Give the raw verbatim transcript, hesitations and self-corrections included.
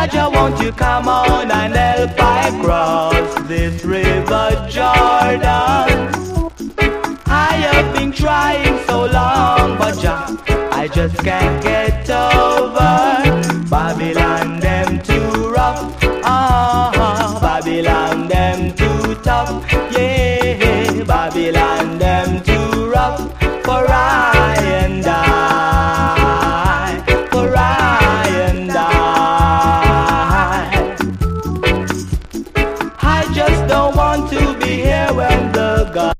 Jaja, won't you come on and help I cross this river Jordan? I have been trying so long, but Jah, I just can't get